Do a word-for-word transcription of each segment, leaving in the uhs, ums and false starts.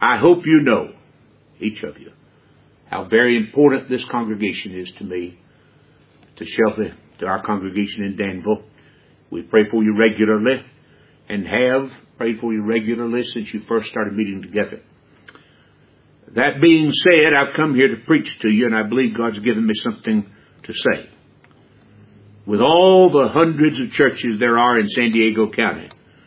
I hope you know, each of you, how very important this congregation is to me, to Shelby, to our congregation in Danville. We pray for you regularly and have prayed for you regularly since you first started meeting together. That being said, I've come here to preach to you, and I believe God's given me something to say. With all the hundreds of churches there are in San Diego County,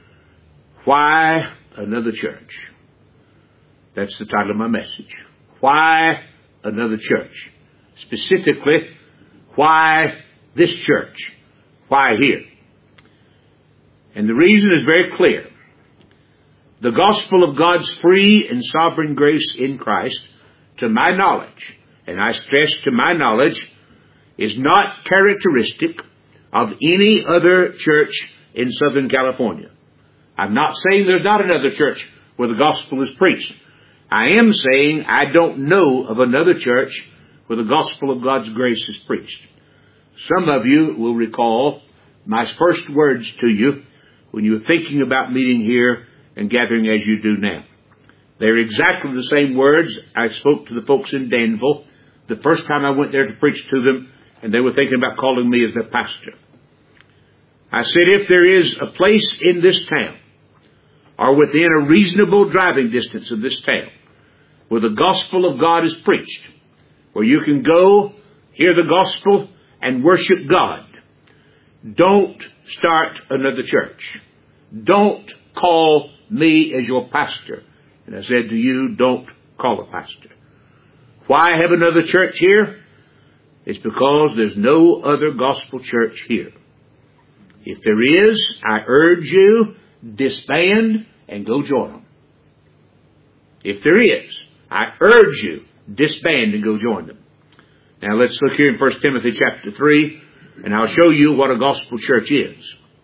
why another church? That's the title of my message. Why another church? Specifically, why this church? Why here? And the reason is very clear. The gospel of God's free and sovereign grace in Christ, to my knowledge, and I stress to my knowledge, is not characteristic of any other church in Southern California. I'm not saying there's not another church where the gospel is preached. I am saying I don't know of another church where the gospel of God's grace is preached. Some of you will recall my first words to you when you were thinking about meeting here and gathering as you do now. They're exactly the same words I spoke to the folks in Danville the first time I went there to preach to them, and they were thinking about calling me as their pastor. I said, if there is a place in this town, or within a reasonable driving distance of this town, where the gospel of God is preached, where you can go, hear the gospel, and worship God, don't start another church. Don't call me as your pastor. And I said to you, don't call a pastor. Why have another church here? It's because there's no other gospel church here. If there is, I urge you, disband and go join them. If there is, I urge you, disband and go join them. Now let's look here in First Timothy chapter three, and I'll show you what a gospel church is.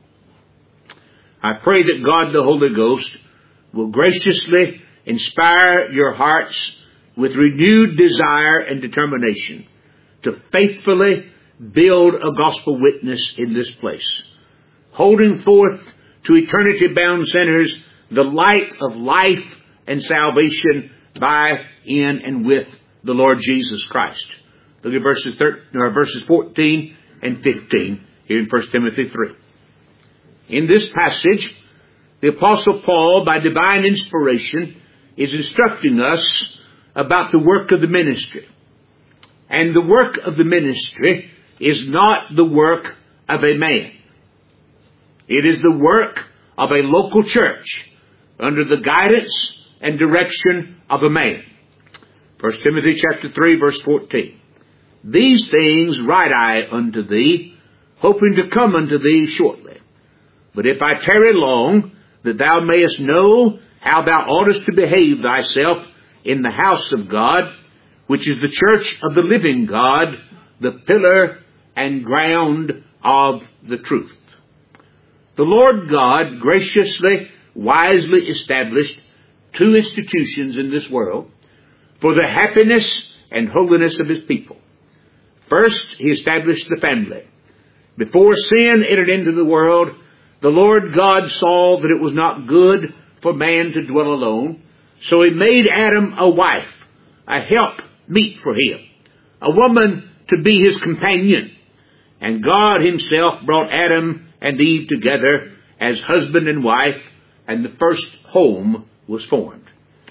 I pray that God the Holy Ghost will graciously inspire your hearts with renewed desire and determination to faithfully build a gospel witness in this place, holding forth to eternity-bound sinners the light of life and salvation by, in, and with the Lord Jesus Christ. Look at verses thirteen, or verses fourteen and fifteen here in First Timothy three. In this passage, the Apostle Paul, by divine inspiration, is instructing us about the work of the ministry. And the work of the ministry is not the work of a man. It is the work of a local church under the guidance and direction of a man. First Timothy chapter three, verse fourteen. These things write I unto thee, hoping to come unto thee shortly. But if I tarry long, that thou mayest know how thou oughtest to behave thyself in the house of God, which is the church of the living God, the pillar and ground of the truth. The Lord God graciously, wisely established two institutions in this world for the happiness and holiness of His people. First, He established the family. Before sin entered into the world, the Lord God saw that it was not good for man to dwell alone, so He made Adam a wife, a help meet for him, a woman to be his companion. And God Himself brought Adam and Eve together as husband and wife, and the first home was formed.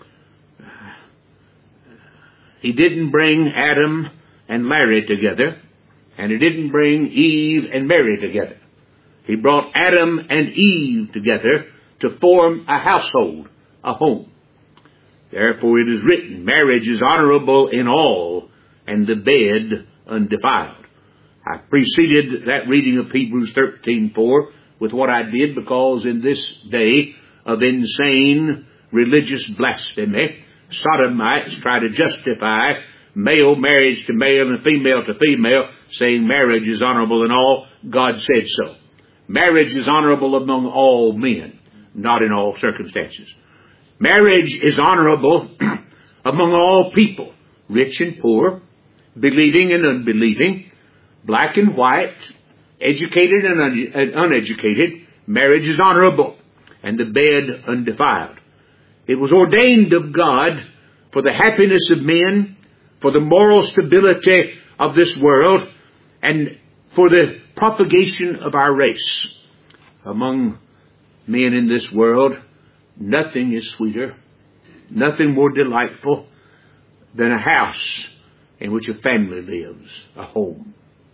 He didn't bring Adam and Larry together, and He didn't bring Eve and Mary together. He brought Adam and Eve together to form a household, a home. Therefore it is written, marriage is honorable in all, and the bed undefiled. I preceded that reading of Hebrews thirteen four with what I did because in this day of insane religious blasphemy, sodomites try to justify male marriage to male and female to female, saying marriage is honorable in all. God said so. Marriage is honorable among all men, not in all circumstances. Marriage is honorable among all people, rich and poor, believing and unbelieving, black and white, educated and un- uneducated. Marriage is honorable, and the bed undefiled. It was ordained of God for the happiness of men, for the moral stability of this world, and for the propagation of our race. Among men in this world, nothing is sweeter, nothing more delightful than a house in which a family lives, a home.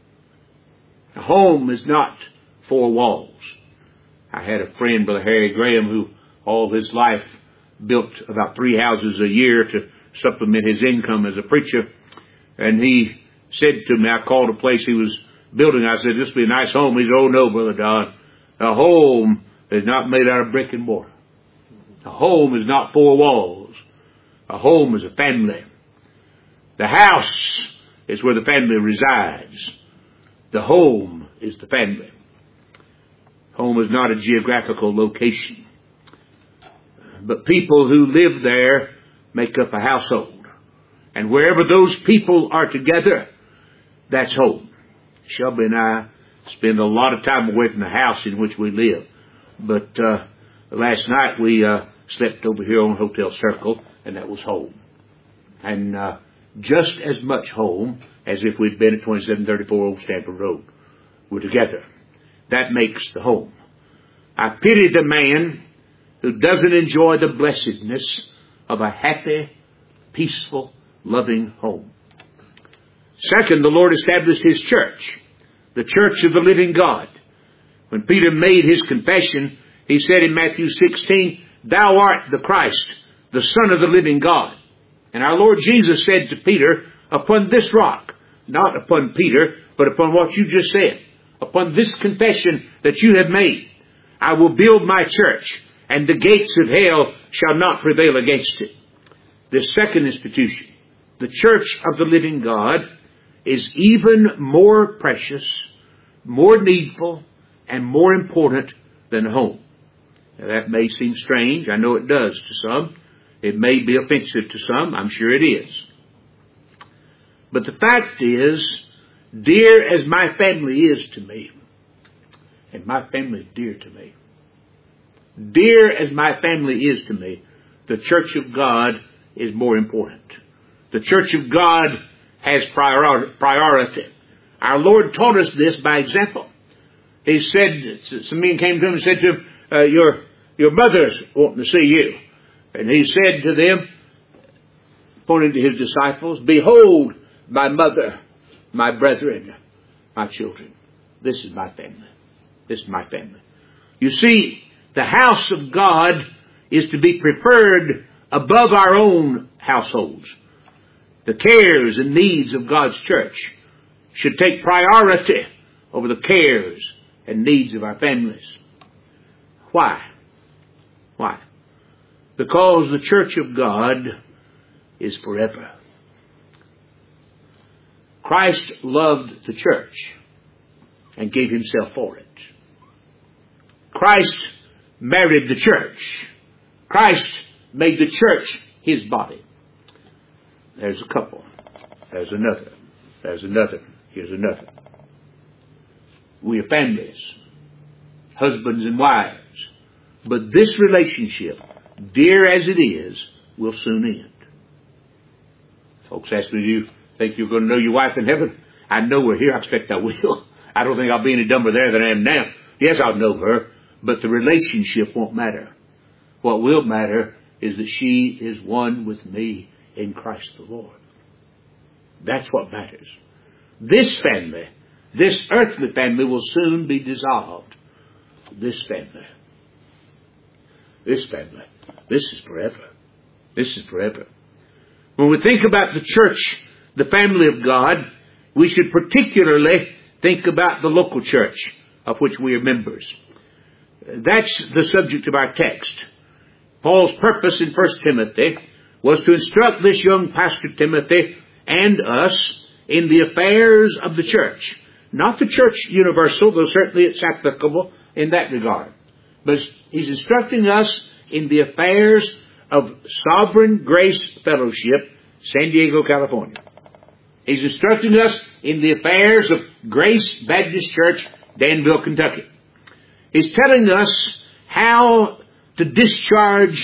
A home is not four walls. I had a friend, Brother Harry Graham, who all his life built about three houses a year to supplement his income as a preacher. And he said to me, I called a place he was building. I said, this would be a nice home. He said, oh no, Brother Don. A home is not made out of brick and mortar. A home is not four walls. A home is a family. The house is where the family resides. The home is the family. Home is not a geographical location. But people who live there make up a household. And wherever those people are together, that's home. Shelby and I spend a lot of time away from the house in which we live. But uh, last night we uh, slept over here on Hotel Circle, and that was home. And uh, just as much home as if we'd been at twenty-seven thirty-four Old Stanford Road. We're together. That makes the home. I pity the man who doesn't enjoy the blessedness of a happy, peaceful, loving home. Second, the Lord established His church, the church of the living God. When Peter made his confession, he said in Matthew sixteen, Thou art the Christ, the Son of the living God. And our Lord Jesus said to Peter, upon this rock, not upon Peter, but upon what you just said, upon this confession that you have made, I will build my church, and the gates of hell shall not prevail against it. The second institution, the church of the living God, is even more precious, more needful, and more important than a home. Now, that may seem strange. I know it does to some. It may be offensive to some. I'm sure it is. But the fact is, dear as my family is to me, and my family is dear to me, dear as my family is to me, the church of God is more important. The church of God has priority. Our Lord taught us this by example. He said, some men came to him and said to him, uh, your, your mother's wanting to see you. And he said to them, pointing to his disciples, Behold, my mother, my brethren, my children. This is my family. This is my family. You see, the house of God is to be preferred above our own households. The cares and needs of God's church should take priority over the cares and needs of our families. Why? Why? Because the church of God is forever. Christ loved the church and gave Himself for it. Christ married the church. Christ made the church His body. There's a couple. There's another. There's another. Here's another. We are families, husbands and wives. But this relationship, dear as it is, will soon end. Folks ask me, do you think you're going to know your wife in heaven? I know her here. I expect I will. I don't think I'll be any dumber there than I am now. Yes, I'll know her, but the relationship won't matter. What will matter is that she is one with me in Christ the Lord. That's what matters. This family, this earthly family, will soon be dissolved. This family, this family, this is forever. This is forever. When we think about the church, the family of God, we should particularly think about the local church of which we are members. That's the subject of our text. Paul's purpose in First Timothy was to instruct this young pastor Timothy and us in the affairs of the church. Not the church universal, though certainly it's applicable in that regard. But he's instructing us in the affairs of Sovereign Grace Fellowship, San Diego, California. He's instructing us in the affairs of Grace Baptist Church, Danville, Kentucky. He's telling us how to discharge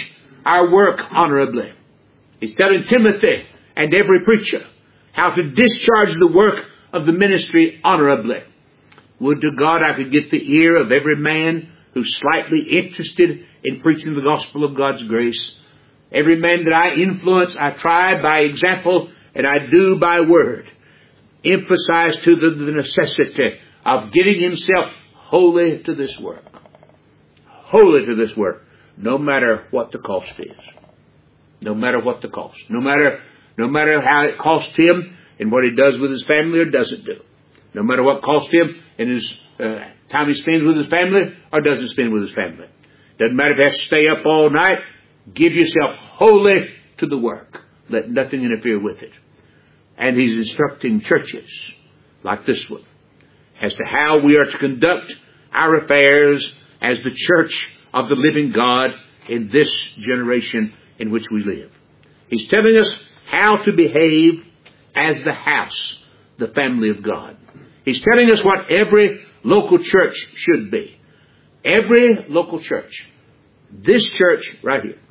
our work honorably. He's telling Timothy and every preacher how to discharge the work of the ministry honorably. Would to God I could get the ear of every man who's slightly interested in preaching the gospel of God's grace. Every man that I influence, I try by example and I do by word. Emphasize to them the necessity of getting himself wholly to this work. Wholly to this work. No matter what the cost is. No matter what the cost. No matter, no matter how it costs him and what he does with his family or doesn't do. No matter what costs him and his uh, time he spends with his family or doesn't spend with his family. Doesn't matter if he has to stay up all night. Give yourself wholly to the work. Let nothing interfere with it. And he's instructing churches like this one as to how we are to conduct our affairs as the church of the living God in this generation in which we live. He's telling us how to behave as the house, the family of God. He's telling us what every local church should be. Every local church. This church right here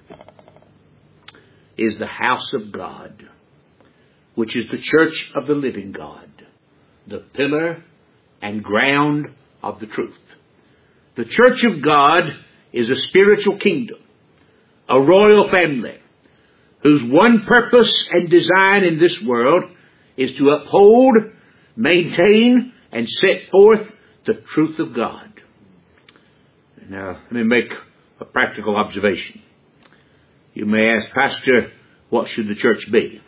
is the house of God, which is the church of the living God, the pillar and ground of the truth. The church of God is a spiritual kingdom, a royal family, whose one purpose and design in this world is to uphold, maintain, and set forth the truth of God. Now, let me make a practical observation. You may ask, Pastor, what should the church be?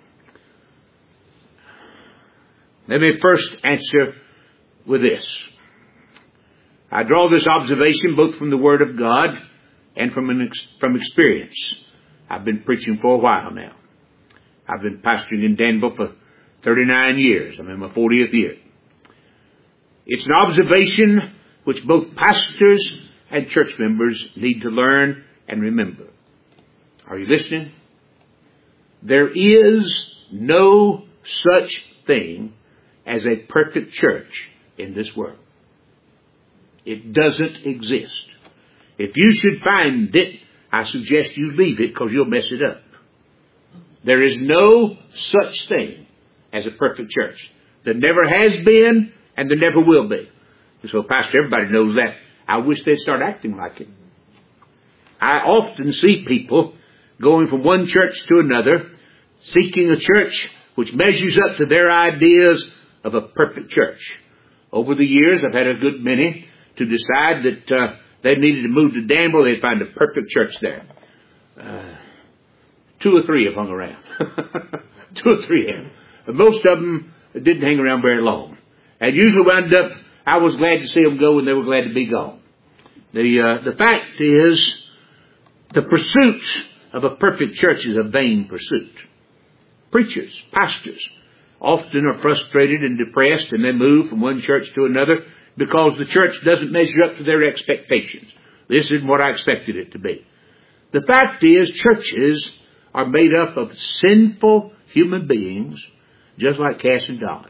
Let me first answer with this. I draw this observation both from the Word of God and from an ex- from experience. I've been preaching for a while now. I've been pastoring in Danville for thirty-nine years. I'm in my fortieth year. It's an observation which both pastors and church members need to learn and remember. Are you listening? There is no such thing as a perfect church in this world. It doesn't exist. If you should find it, I suggest you leave it because you'll mess it up. There is no such thing as a perfect church. There never has been and there never will be. So, Pastor, everybody knows that. I wish they'd start acting like it. I often see people going from one church to another, seeking a church which measures up to their ideas of a perfect church. Over the years, I've had a good many to decide that uh, they needed to move to Danville. They'd find a perfect church there. Uh, two or three have hung around. two or three have. But most of them didn't hang around very long. And usually wound up, I was glad to see them go and they were glad to be gone. The, uh, the fact is, the pursuit of a perfect church is a vain pursuit. Preachers, pastors, often are frustrated and depressed and they move from one church to another because the church doesn't measure up to their expectations. This isn't what I expected it to be. The fact is, churches are made up of sinful human beings, just like Cass and Don.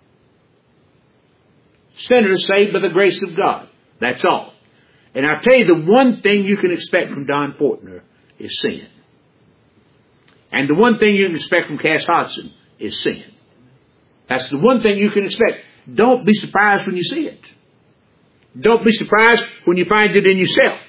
Sinners saved by the grace of God. That's all. And I'll tell you, the one thing you can expect from Don Fortner is sin. And the one thing you can expect from Cass Hodson is sin. That's the one thing you can expect. Don't be surprised when you see it. Don't be surprised when you find it in yourself.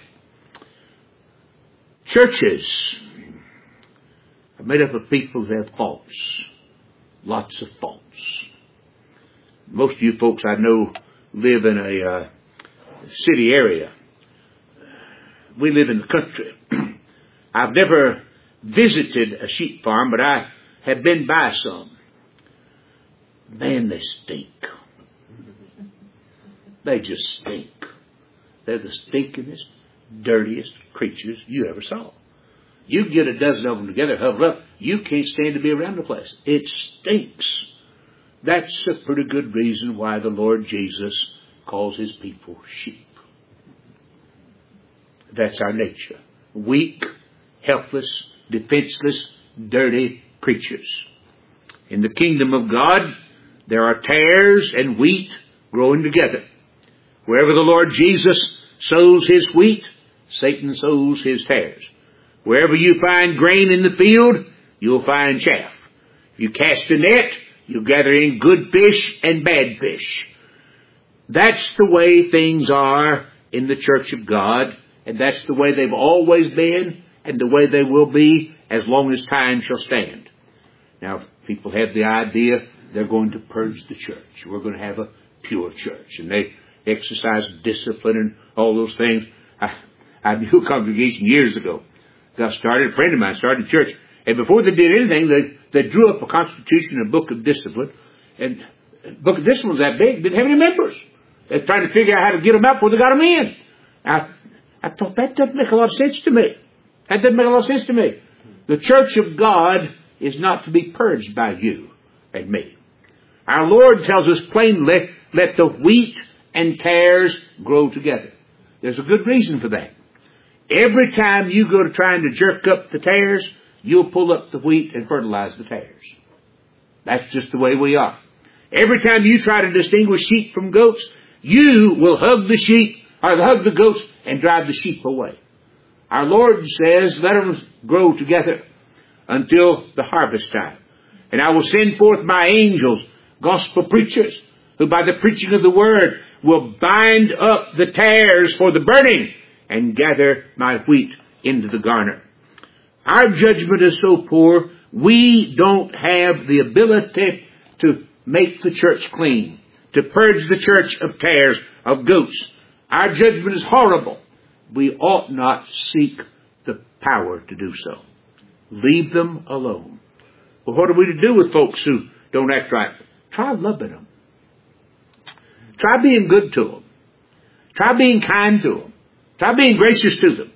Churches are made up of people who have faults. Lots of faults. Most of you folks I know live in a uh, city area. We live in the country. I've never visited a sheep farm, but I have been by some. Man, they stink. They just stink. They're the stinkingest, dirtiest creatures you ever saw. You get a dozen of them together, huddled up, you can't stand to be around the place. It stinks. That's a pretty good reason why the Lord Jesus calls his people sheep. That's our nature. Weak, helpless, defenseless, dirty creatures. In the kingdom of God, there are tares and wheat growing together. Wherever the Lord Jesus sows his wheat, Satan sows his tares. Wherever you find grain in the field, you'll find chaff. If you cast a net, you'll gather in good fish and bad fish. That's the way things are in the church of God, and that's the way they've always been, and the way they will be as long as time shall stand. Now, people have the idea they're going to purge the church. We're going to have a pure church, and they exercise discipline and all those things. I, I knew a congregation years ago. Got started, a friend of mine started a church, and before they did anything, they, they drew up a constitution and a book of discipline, and the book of discipline was that big, didn't have any members. They were trying to figure out how to get them out before they got them in. I, I thought, that doesn't make a lot of sense to me. That doesn't make a lot of sense to me. The church of God is not to be purged by you and me. Our Lord tells us plainly, let the wheat and tares grow together. There's a good reason for that. Every time you go to trying to jerk up the tares, you'll pull up the wheat and fertilize the tares. That's just the way we are. Every time you try to distinguish sheep from goats, you will hug the sheep, or hug the goats, and drive the sheep away. Our Lord says, let them grow together until the harvest time. And I will send forth my angels, gospel preachers, who by the preaching of the word will bind up the tares for the burning and gather my wheat into the garner. Our judgment is so poor, we don't have the ability to make the church clean, to purge the church of tares, of goats. Our judgment is horrible. We ought not seek the power to do so. Leave them alone. Well, what are we to do with folks who don't act right? Try loving them. Try being good to them. Try being kind to them. Try being gracious to them.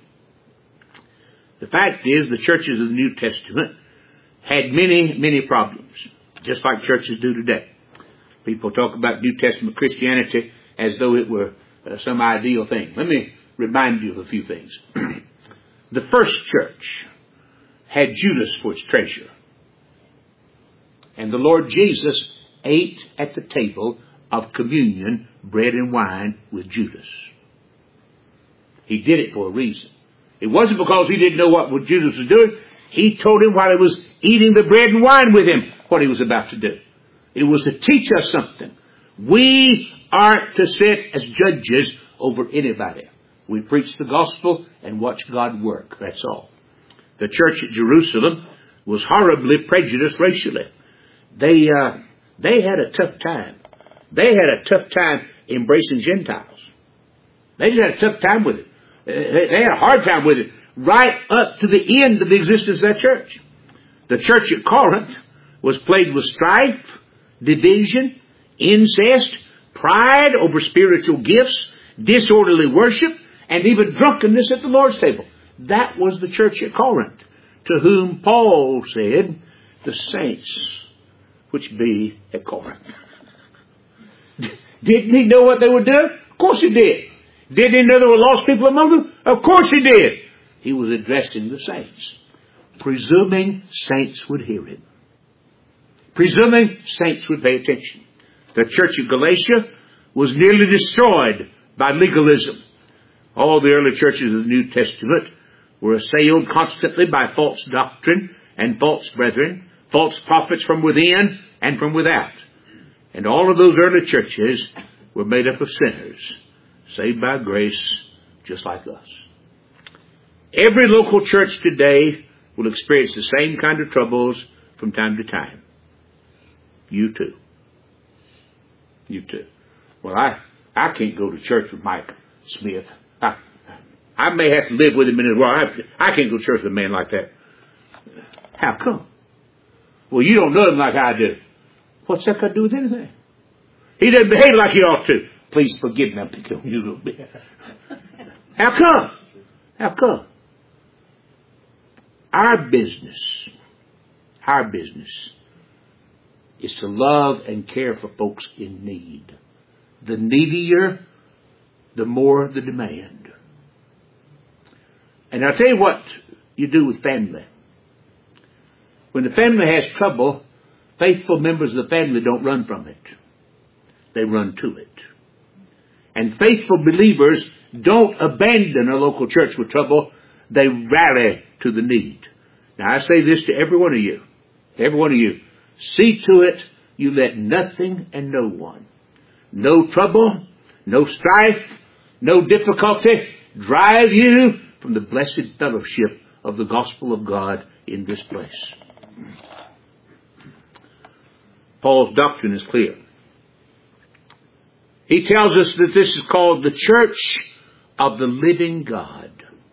The fact is, the churches of the New Testament had many, many problems, just like churches do today. People talk about New Testament Christianity as though it were uh, some ideal thing. Let me remind you of a few things. The first church had Judas for its treasurer. And the Lord Jesus ate at the table of communion, bread and wine, with Judas. He did it for a reason. It wasn't because he didn't know what Judas was doing. He told him while he was eating the bread and wine with him what he was about to do. It was to teach us something. We aren't to sit as judges over anybody. We preach the gospel and watch God work. That's all. The church at Jerusalem was horribly prejudiced racially. They, uh, they had a tough time. They had a tough time embracing Gentiles. They just had a tough time with it. They had a hard time with it right up to the end of the existence of that church. The church at Corinth was plagued with strife, division, incest, pride over spiritual gifts, disorderly worship, and even drunkenness at the Lord's table. That was the church at Corinth, to whom Paul said, the saints which be at Corinth. Didn't he know what they were doing? Of course he did. Didn't he know there were lost people among them? Of course he did. He was addressing the saints, presuming saints would hear him, presuming saints would pay attention. The church of Galatia was nearly destroyed by legalism. All the early churches of the New Testament were assailed constantly by false doctrine and false brethren, false prophets from within and from without. And all of those early churches were made up of sinners, saved by grace, just like us. Every local church today will experience the same kind of troubles from time to time. You too. You too. Well, I, I can't go to church with Mike Smith. I, I may have to live with him in his world. I, I can't go to church with a man like that. How come? Well, you don't know him like I do. What's that got to do with anything? He doesn't behave like he ought to. Please forgive me. I'm picking on you a little bit. How come? How come? Our business, our business is to love and care for folks in need. The needier, the more the demand. And I'll tell you what you do with family. When the family has trouble, faithful members of the family don't run from it. They run to it. And faithful believers don't abandon a local church with trouble. they rally to the need. Now I say this to every one of you. Every one of you. See to it you let nothing and no one, no trouble, no strife, no difficulty drive you from the blessed fellowship of the gospel of God in this place. Paul's doctrine is clear. He tells us that this is called the church of the living God.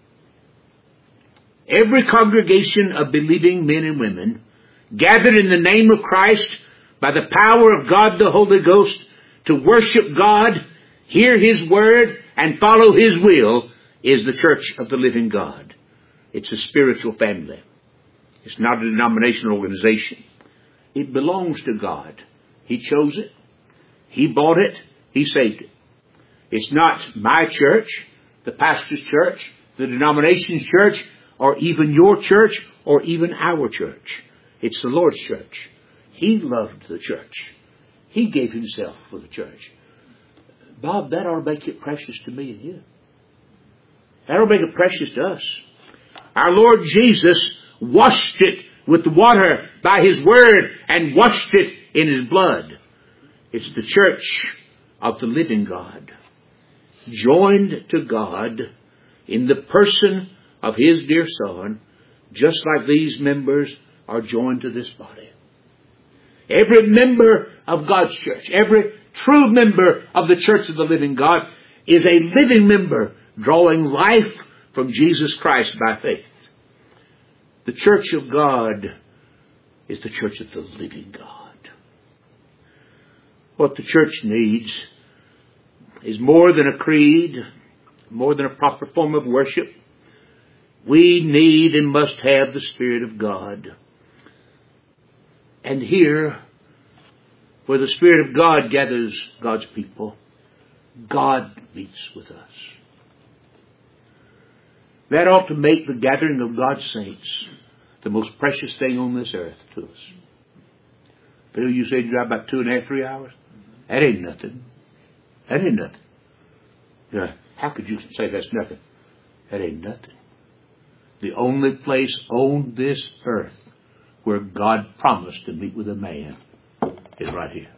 Every congregation of believing men and women gathered in the name of Christ by the power of God the Holy Ghost to worship God, hear His word, and follow His will is the church of the living God. It's a spiritual family. It's not a denominational organization. It belongs to God. He chose it. He bought it. He saved it. It's not my church, the pastor's church, the denomination's church, or even your church, or even our church. It's the Lord's church. He loved the church. He gave Himself for the church. Bob, that ought to make it precious to me and you. That ought to make it precious to us. Our Lord Jesus washed it with the water by His word and washed it in His blood. It's the church of the living God, joined to God in the person of His dear Son, just like these members are joined to this body. Every member of God's church, every true member of the church of the living God is a living member drawing life from Jesus Christ by faith. The church of God is the church of the living God. What the church needs is more than a creed, more than a proper form of worship. We need and must have the Spirit of God. And here, where the Spirit of God gathers God's people, God meets with us. That ought to make the gathering of God's saints the most precious thing on this earth to us. Phil, you said you drive about two and a half, three hours? That ain't nothing. That ain't nothing. Yeah, how could you say that's nothing? That ain't nothing. The only place on this earth where God promised to meet with a man is right here.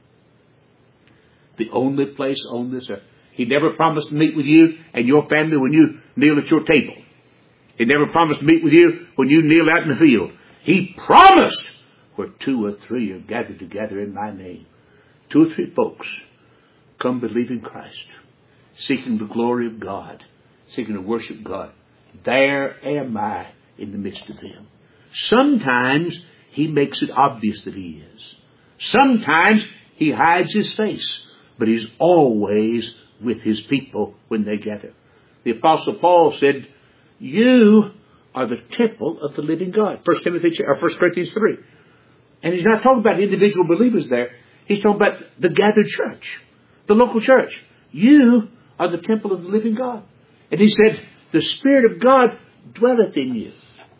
The only place on this earth. He never promised to meet with you and your family when you kneel at your table. He never promised to meet with you when you kneel out in the field. He promised where two or three are gathered together in my name. Two or three folks come believe in Christ, seeking the glory of God, seeking to worship God. There am I in the midst of them. Sometimes He makes it obvious that He is. Sometimes He hides His face, but He's always with His people when they gather. The Apostle Paul said, you are the temple of the living God. First Timothy or First Corinthians three. And he's not talking about individual believers there. He's talking about the gathered church, the local church. You are the temple of the living God. And he said, the Spirit of God dwelleth in you.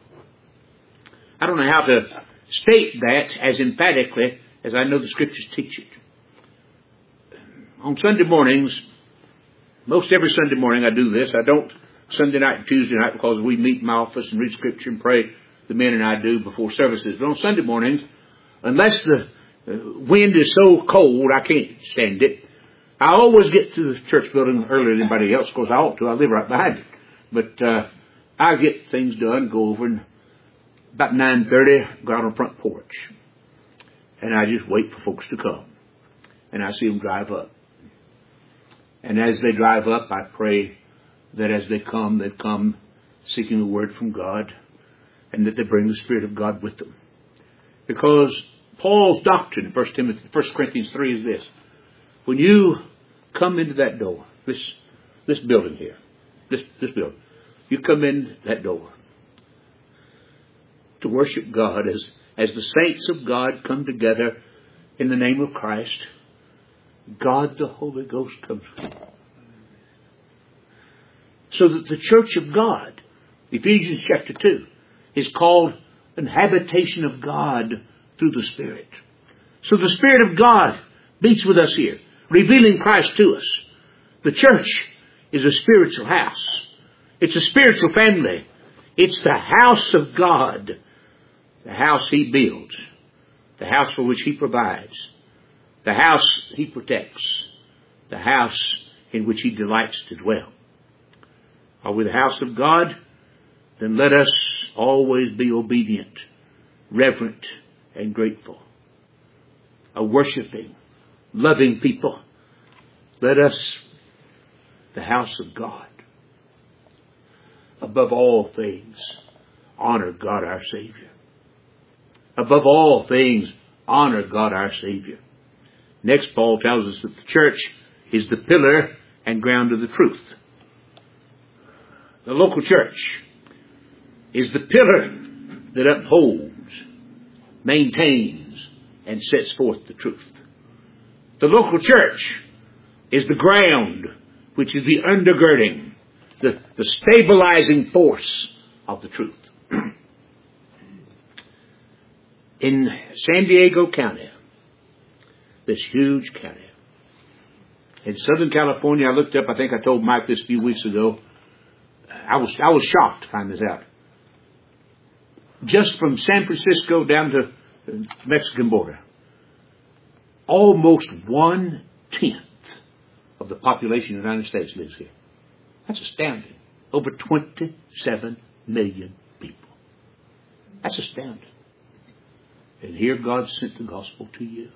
I don't know how to state that as emphatically as I know the Scriptures teach it. On Sunday mornings, most every Sunday morning I do this. I don't Sunday night and Tuesday night because we meet in my office and read Scripture and pray, the men and I do before services. But on Sunday mornings, unless the wind is so cold I can't stand it, I always get to the church building earlier than anybody else because I ought to. I live right behind it. But uh, I get things done, go over, and about nine thirty, go out on the front porch. And I just wait for folks to come. And I see them drive up. And as they drive up, I pray that as they come, they come seeking a word from God, and that they bring the Spirit of God with them. Because Paul's doctrine in First Timothy, First Corinthians three is this. When you come into that door, this this building here, this this building, you come in that door to worship God as, as the saints of God come together in the name of Christ, God the Holy Ghost comes with you. So that the church of God, Ephesians chapter two, is called an habitation of God through the Spirit. So the Spirit of God meets with us here, revealing Christ to us. The church is a spiritual house. It's a spiritual family. It's the house of God. The house He builds. The house for which He provides. The house He protects. The house in which He delights to dwell. Are we the house of God? Then let us always be obedient, reverent, and grateful. A worshiping, loving people. Let us, the house of God, above all things, honor God our Savior. Above all things, honor God our Savior. Next, Paul tells us that the church is the pillar and ground of the truth. The local church is the pillar that upholds, maintains, and sets forth the truth. The local church is the ground, which is the undergirding, the, the stabilizing force of the truth. In San Diego County, this huge county, in Southern California, I looked up, I think I told Mike this a few weeks ago, I was, I was shocked to find this out. Just from San Francisco down to the Mexican border, almost one-tenth of the population of the United States lives here. That's astounding. Over twenty-seven million people. That's astounding. And here God sent the gospel to you.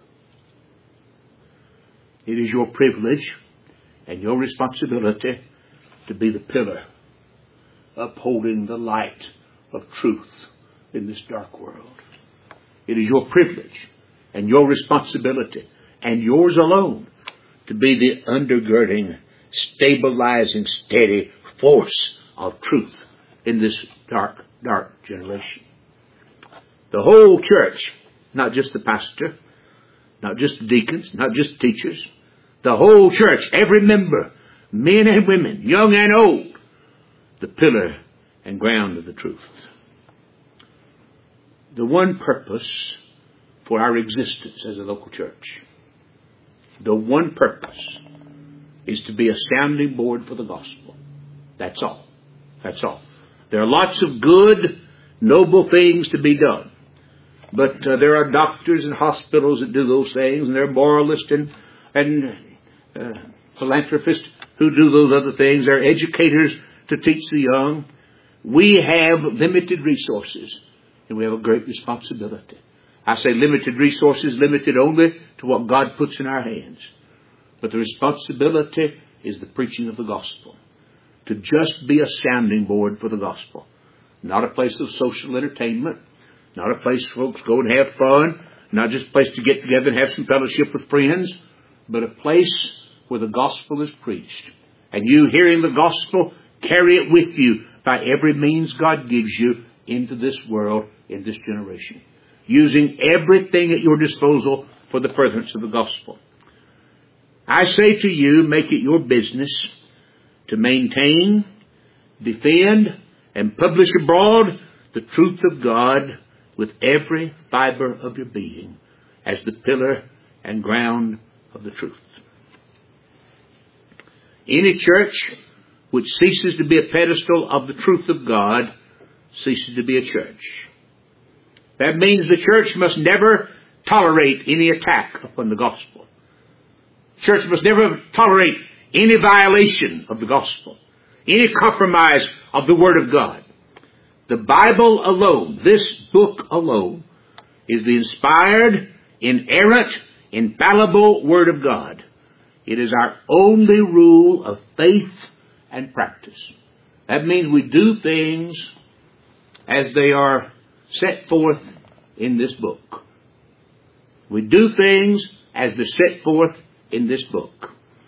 It is your privilege and your responsibility to be the pillar upholding the light of truth in this dark world. It is your privilege and your responsibility and yours alone to be the undergirding, stabilizing, steady force of truth in this dark, dark generation. The whole church, not just the pastor, not just the deacons, not just the teachers, the whole church, every member, men and women, young and old, the pillar and ground of the truth. The one purpose for our existence as a local church, the one purpose is to be a sounding board for the gospel. That's all. That's all. There are lots of good, noble things to be done. But uh, there are doctors and hospitals that do those things, and there are moralists and, and uh, philanthropists who do those other things. There are educators to teach the young. We have limited resources, and we have a great responsibility. I say limited resources, limited only to what God puts in our hands. But the responsibility is the preaching of the gospel. To just be a sounding board for the gospel. Not a place of social entertainment. Not a place folks go and have fun. Not just a place to get together and have some fellowship with friends. But a place where the gospel is preached. And you, hearing the gospel, carry it with you by every means God gives you into this world, in this generation. Using everything at your disposal for the furtherance of the gospel. I say to you, make it your business to maintain, defend, and publish abroad the truth of God with every fiber of your being as the pillar and ground of the truth. Any church which ceases to be a pedestal of the truth of God ceases to be a church. That means the church must never tolerate any attack upon the gospel. The church must never tolerate any violation of the gospel, any compromise of the Word of God. The Bible alone, this book alone, is the inspired, inerrant, infallible Word of God. It is our only rule of faith and practice. That means we do things as they are set forth in this book. We do things as they're set forth in this book.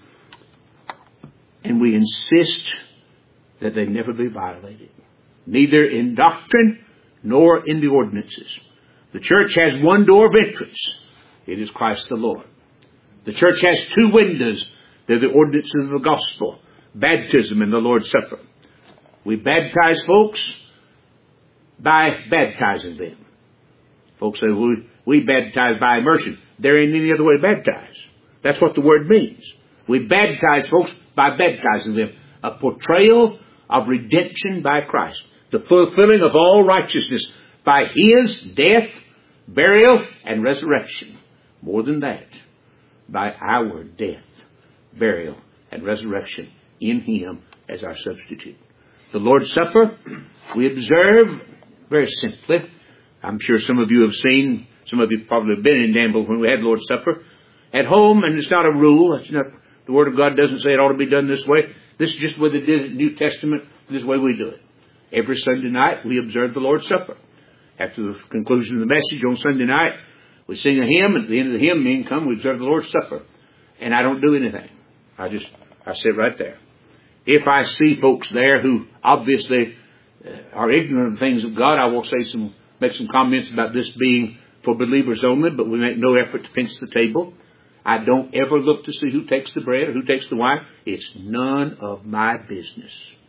And we insist that they never be violated. Neither in doctrine nor in the ordinances. The church has one door of entrance. It is Christ the Lord. The church has two windows. They're the ordinances of the gospel. Baptism and the Lord's Supper. We baptize folks by baptizing them. Folks say, well, we baptize by immersion. There ain't any other way to baptize. That's what the word means. We baptize folks by baptizing them. A portrayal of redemption by Christ. The fulfilling of all righteousness by His death, burial, and resurrection. More than that, by our death, burial, and resurrection in Him as our substitute. The Lord's Supper, we observe very simply. I'm sure some of you have seen, some of you probably have been in Danville when we had Lord's Supper at home, and it's not a rule. It's not, the Word of God doesn't say it ought to be done this way. This is just the way they did it in the New Testament. This is the way we do it. Every Sunday night, we observe the Lord's Supper. After the conclusion of the message on Sunday night, we sing a hymn. At the end of the hymn, men come, we observe the Lord's Supper. And I don't do anything. I just, I sit right there. If I see folks there who obviously are ignorant of the things of God, I will say some, make some comments about this being for believers only, but we make no effort to fence the table. I don't ever look to see who takes the bread or who takes the wine. It's none of my business.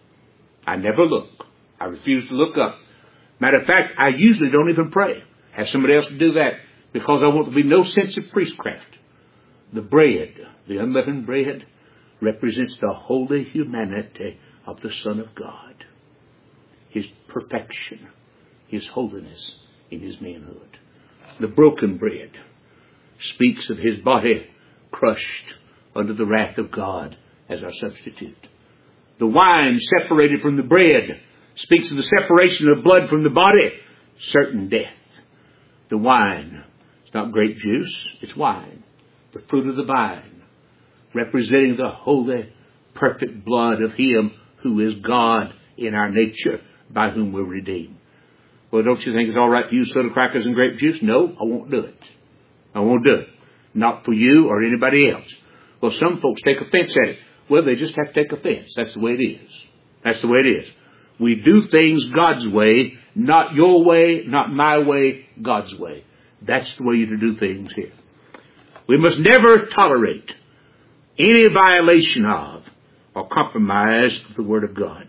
I never look. I refuse to look up. Matter of fact, I usually don't even pray. Have somebody else to do that because I want to be no sense of priestcraft. The bread, the unleavened bread, represents the holy humanity of the Son of God. His perfection, His holiness in His manhood. The broken bread speaks of His body crushed under the wrath of God as our substitute. The wine separated from the bread speaks of the separation of blood from the body, certain death. The wine, it's not grape juice, it's wine. The fruit of the vine, representing the holy, perfect blood of Him who is God in our nature, by whom we're redeemed. Well, don't you think it's all right to use soda crackers and grape juice? No, I won't do it. I won't do it. Not for you or anybody else. Well, some folks take offense at it. Well, they just have to take offense. That's the way it is. That's the way it is. We do things God's way, not your way, not my way, God's way. That's the way you do things here. We must never tolerate any violation of or compromise of the Word of God.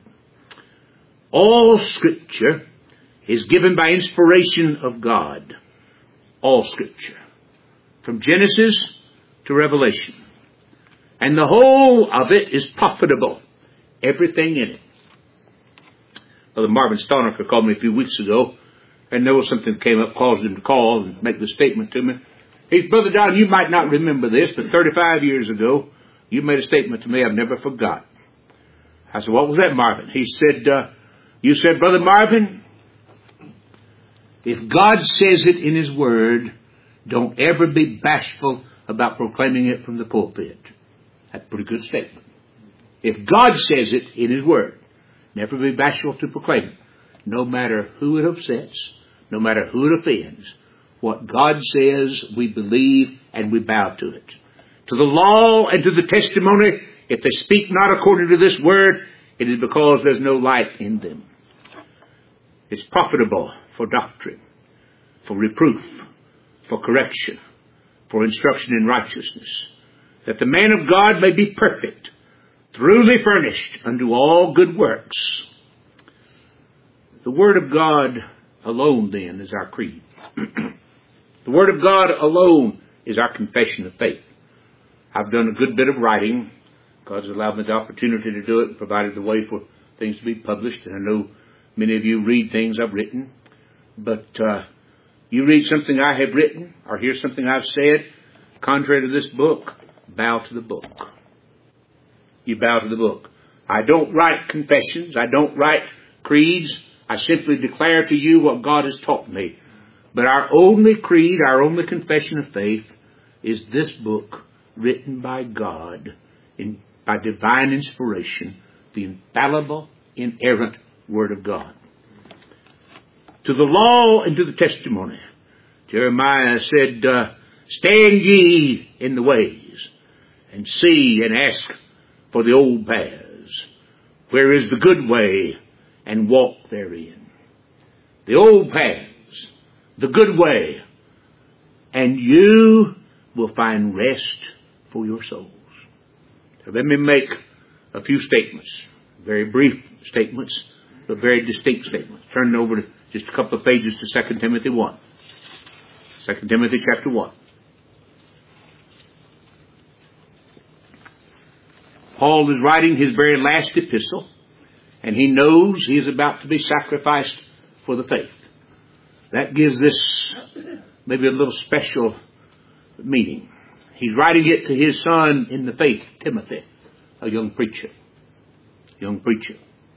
All Scripture is given by inspiration of God. All Scripture. From Genesis to Revelation. And the whole of it is profitable. Everything in it. Brother Marvin Stonecker called me a few weeks ago, and there was something that came up, caused him to call and make the statement to me. He said, Brother Don, you might not remember this, but thirty-five years ago, you made a statement to me I've never forgot. I said, what was that, Marvin? He said, uh, you said, Brother Marvin, if God says it in His Word, don't ever be bashful about proclaiming it from the pulpit. That's a pretty good statement. If God says it in His Word, never be bashful to proclaim it. No matter who it upsets, no matter who it offends, what God says, we believe and we bow to it. To the law and to the testimony, if they speak not according to this word, it is because there's no light in them. It's profitable for doctrine, for reproof, for correction, for instruction in righteousness, that the man of God may be perfect, truly furnished unto all good works. The Word of God alone, then, is our creed. The Word of God alone is our confession of faith. I've done a good bit of writing. God's allowed me the opportunity to do it and provided the way for things to be published. And I know many of you read things I've written. But uh, you read something I have written or hear something I've said contrary to this book, bow to the book. You bow to the book. I don't write confessions. I don't write creeds. I simply declare to you what God has taught me. But our only creed, our only confession of faith is this book written by God in, by divine inspiration, the infallible, inerrant Word of God. To the law and to the testimony, Jeremiah said, uh, stand ye in the ways and see and ask for the old paths, where is the good way, and walk therein. The old paths, the good way, and you will find rest for your souls. So let me make a few statements, very brief statements, but very distinct statements. Turn over to just a couple of pages to Second Timothy one. Second Timothy chapter one. Paul is writing his very last epistle. And he knows he is about to be sacrificed for the faith. That gives this maybe a little special meaning. He's writing it to his son in the faith, Timothy, a young preacher. Young preacher.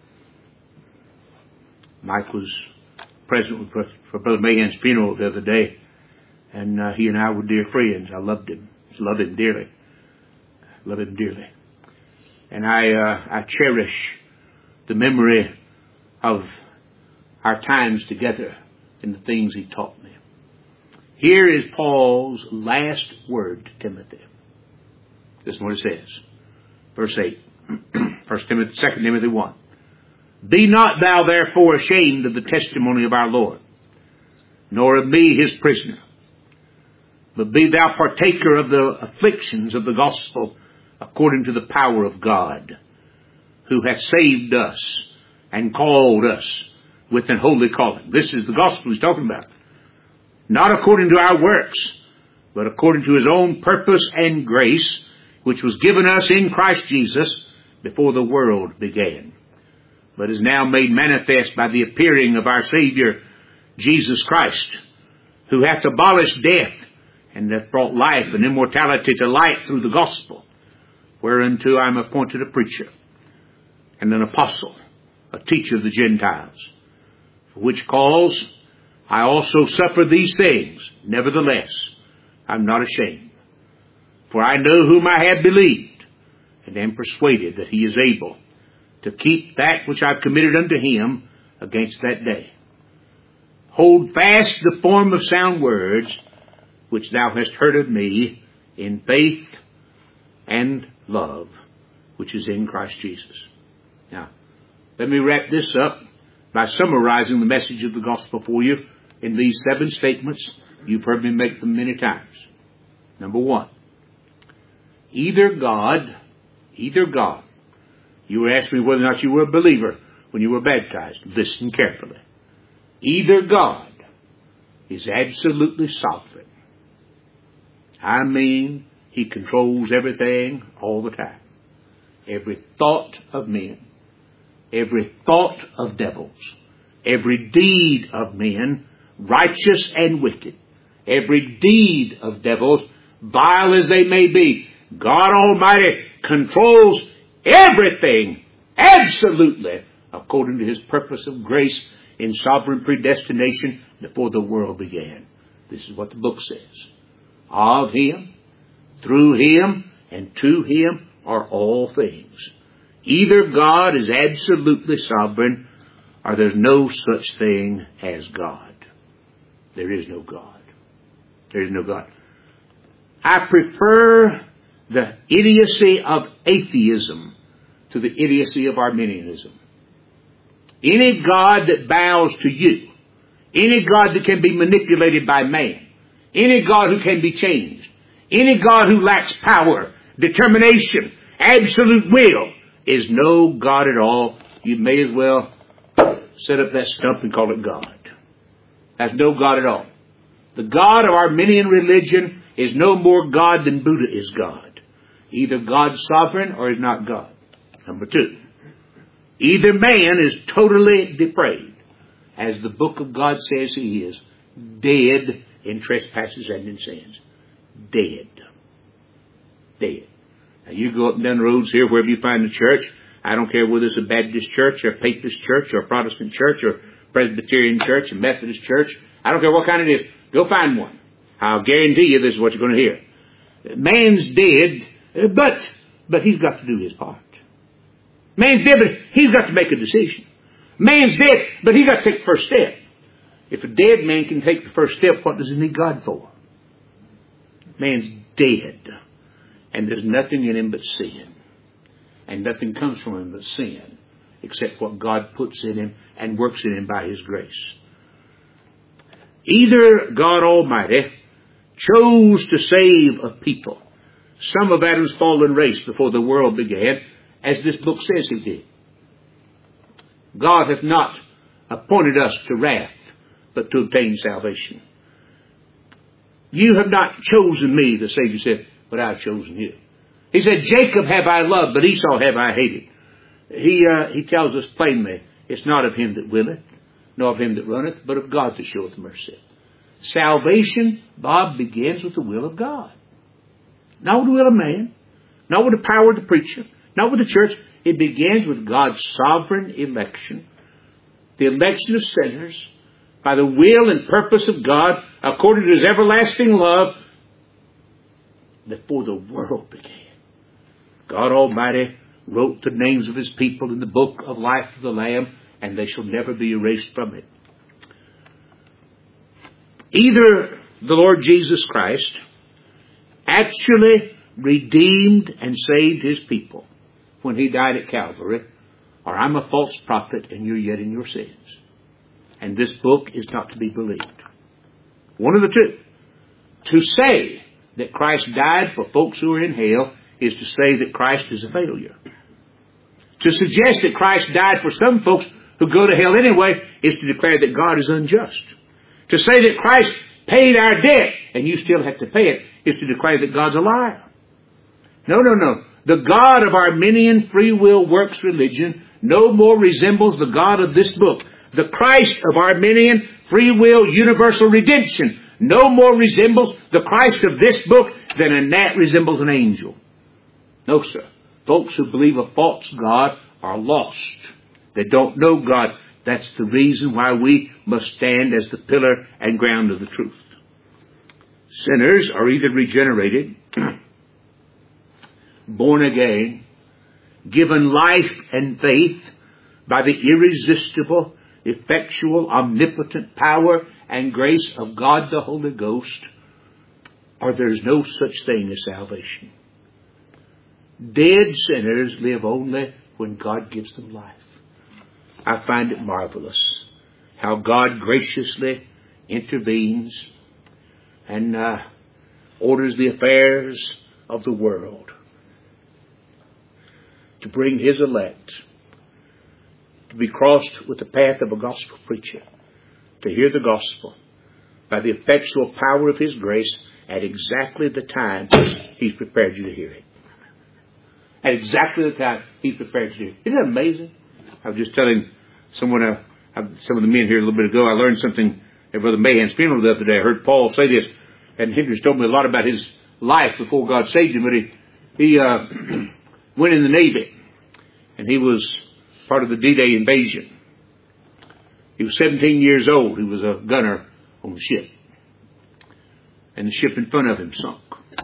Mike was present for Brother Mahan's funeral the other day. And uh, he and I were dear friends. I loved him. Love him dearly. Love him dearly. And I, uh, I cherish the memory of our times together and the things he taught me. Here is Paul's last word to Timothy. This is what it says. Verse eight. First Timothy, Second Timothy one. Be not thou therefore ashamed of the testimony of our Lord, nor of me his prisoner, but be thou partaker of the afflictions of the gospel according to the power of God, who hath saved us and called us with an holy calling. This is the gospel he's talking about. Not according to our works, but according to his own purpose and grace, which was given us in Christ Jesus before the world began, but is now made manifest by the appearing of our Savior, Jesus Christ, who hath abolished death, and hath brought life and immortality to light through the gospel, whereunto I am appointed a preacher, and an apostle, a teacher of the Gentiles, for which cause I also suffer these things. Nevertheless, I am not ashamed, for I know whom I have believed, and am persuaded that he is able to keep that which I have committed unto him against that day. Hold fast the form of sound words which thou hast heard of me in faith and love, which is in Christ Jesus. Now, let me wrap this up by summarizing the message of the gospel for you in these seven statements. You've heard me make them many times. Number one, either God, either God, you were asking me whether or not you were a believer when you were baptized. Listen carefully. Either God is absolutely sovereign. I mean, he controls everything all the time. Every thought of men, every thought of devils, every deed of men, righteous and wicked, every deed of devils, vile as they may be, God Almighty controls everything absolutely according to his purpose of grace in sovereign predestination before the world began. This is what the book says. Of him, through him, and to him are all things. Either God is absolutely sovereign, or there's no such thing as God. There is no God. There is no God. I prefer the idiocy of atheism to the idiocy of Arminianism. Any God that bows to you, any God that can be manipulated by man, any God who can be changed, any God who lacks power, determination, absolute will, is no God at all. You may as well set up that stump and call it God. That's no God at all. The God of Arminian religion is no more God than Buddha is God. Either God's sovereign or is not God. Number two, either man is totally depraved, as the book of God says he is, dead in trespasses and in sins. Dead. Dead. Now you go up and down the roads here, wherever you find a church. I don't care whether it's a Baptist church or a Papist church or a Protestant church or Presbyterian church, a Methodist church. I don't care what kind it is. Go find one. I'll guarantee you this is what you're going to hear. Man's dead, but, but he's got to do his part. Man's dead, but he's got to make a decision. Man's dead, but he's got to take the first step. If a dead man can take the first step, what does he need God for? Man's dead. And there's nothing in him but sin. And nothing comes from him but sin, except what God puts in him and works in him by his grace. Either God Almighty chose to save a people, some of Adam's fallen race before the world began, as this book says he did. God hath not appointed us to wrath, but to obtain salvation. You have not chosen me, the Savior said, but I have chosen you. He said, Jacob have I loved, but Esau have I hated. he, uh, he tells us plainly, it's not of him that willeth, nor of him that runneth, but of God that showeth mercy. Salvation, Bob, begins with the will of God. Not with the will of man. Not with the power of the preacher. Not with the church. It begins with God's sovereign election. The election of sinners by the will and purpose of God according to His everlasting love before the world began. God Almighty wrote the names of His people in the book of life of the Lamb, and they shall never be erased from it. Either the Lord Jesus Christ actually redeemed and saved His people when He died at Calvary, or I'm a false prophet and you're yet in your sins. And this book is not to be believed. One of the two. To say that Christ died for folks who are in hell is to say that Christ is a failure. To suggest that Christ died for some folks who go to hell anyway is to declare that God is unjust. To say that Christ paid our debt and you still have to pay it is to declare that God's a liar. No, no, no. The God of Arminian free will works religion no more resembles the God of this book. The Christ of Arminian free will universal redemption no more resembles the Christ of this book than a gnat resembles an angel. No, sir. Folks who believe a false God are lost. They don't know God. That's the reason why we must stand as the pillar and ground of the truth. Sinners are either regenerated, born again, given life and faith by the irresistible, effectual, omnipotent power and grace of God the Holy Ghost, or there's no such thing as salvation. Dead sinners live only when God gives them life. I find it marvelous how God graciously intervenes and uh, orders the affairs of the world to bring His elect to be crossed with the path of a gospel preacher, to hear the gospel by the effectual power of His grace at exactly the time He's prepared you to hear it. At exactly the time He's prepared you to hear it. Isn't that amazing? I was just telling someone, uh, some of the men here a little bit ago, I learned something at Brother Mahan's funeral the other day. I heard Paul say this, and Hendricks told me a lot about his life before God saved him, but he, he uh, went in the Navy, and he was part of the D-Day invasion. He was seventeen years old. He was a gunner on the ship. And the ship in front of him sunk.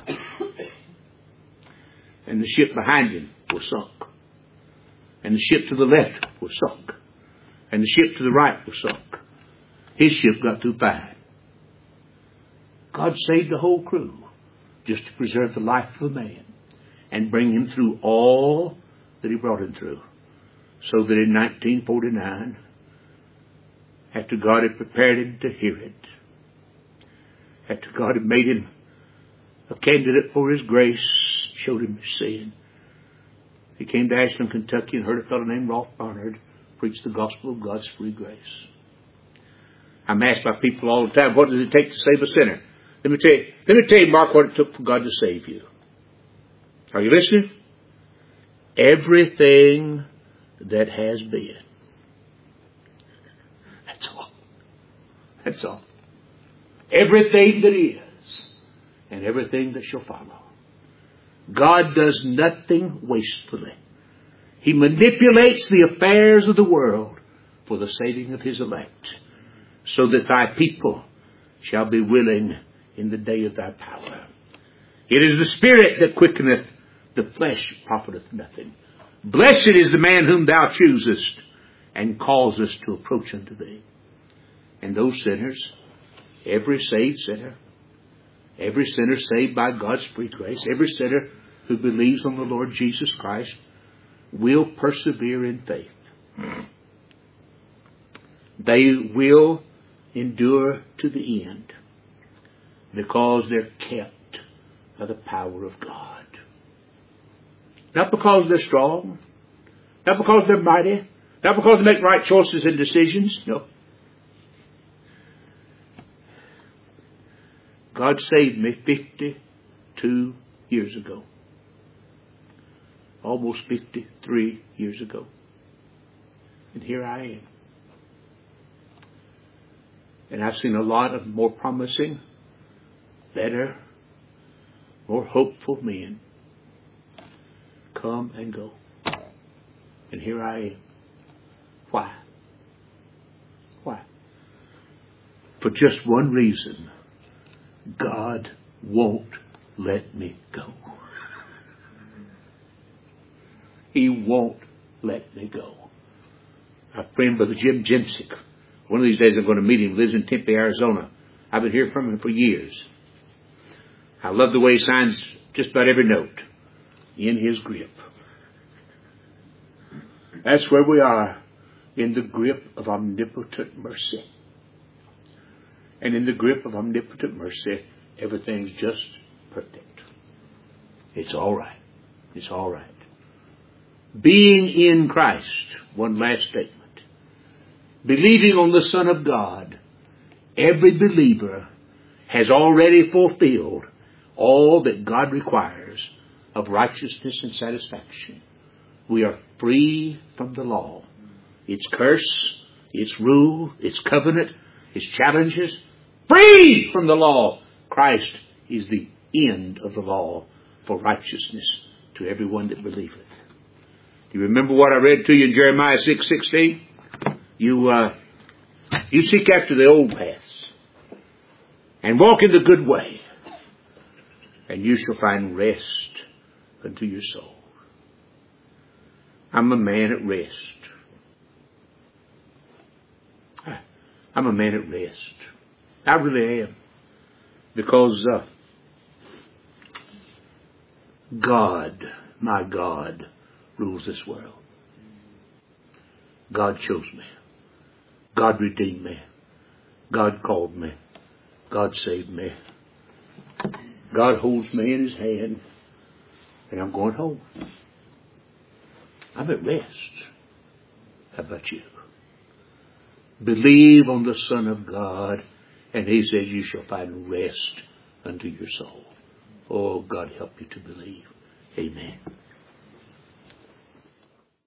And the ship behind him was sunk. And the ship to the left was sunk. And the ship to the right was sunk. His ship got through fine. God saved the whole crew just to preserve the life of a man and bring him through all that He brought him through. So that in nineteen forty-nine, after God had prepared him to hear it, after God had made him a candidate for His grace, showed him his sin, he came to Ashland, Kentucky, and heard a fellow named Rolf Barnard preach the gospel of God's free grace. I'm asked by people all the time, what does it take to save a sinner? Let me tell you, let me tell you, Mark, what it took for God to save you. Are you listening? Everything that has been. That's all. That's all. Everything that is and everything that shall follow. God does nothing wastefully. He manipulates the affairs of the world for the saving of His elect, so that thy people shall be willing in the day of thy power. It is the Spirit that quickeneth, the flesh profiteth nothing. Blessed is the man whom thou choosest and causest to approach unto thee. And those sinners, every saved sinner, every sinner saved by God's free grace, every sinner who believes on the Lord Jesus Christ will persevere in faith. They will endure to the end because they're kept by the power of God. Not because they're strong, not because they're mighty, not because they make right choices and decisions. No. God saved me fifty-two years ago. Almost fifty-three years ago. And here I am. And I've seen a lot of more promising, better, more hopeful men come and go. And here I am. Why? Why? For just one reason. God won't let me go. He won't let me go. Our friend Brother Jim Jimsick. One of these days I'm going to meet him. He lives in Tempe, Arizona. I've been hearing from him for years. I love the way he signs just about every note. In His grip. That's where we are. In the grip of omnipotent mercy. And in the grip of omnipotent mercy, everything's just perfect. It's all right. It's all right. Being in Christ. One last statement. Believing on the Son of God. Every believer has already fulfilled all that God requires of righteousness and satisfaction. We are free from the law. Its curse, its rule, its covenant, its challenges. Free from the law. Christ is the end of the law for righteousness to everyone that believeth. Do you remember what I read to you in Jeremiah six sixteen? You, uh, you seek after the old paths and walk in the good way, and you shall find rest unto your soul. I'm a man at rest. I'm a man at rest. I really am. Because uh, God, my God, rules this world. God chose me. God redeemed me. God called me. God saved me. God holds me in His hand. And I'm going home. I'm at rest. How about you? Believe on the Son of God, and He says you shall find rest unto your soul. Oh, God help you to believe. Amen.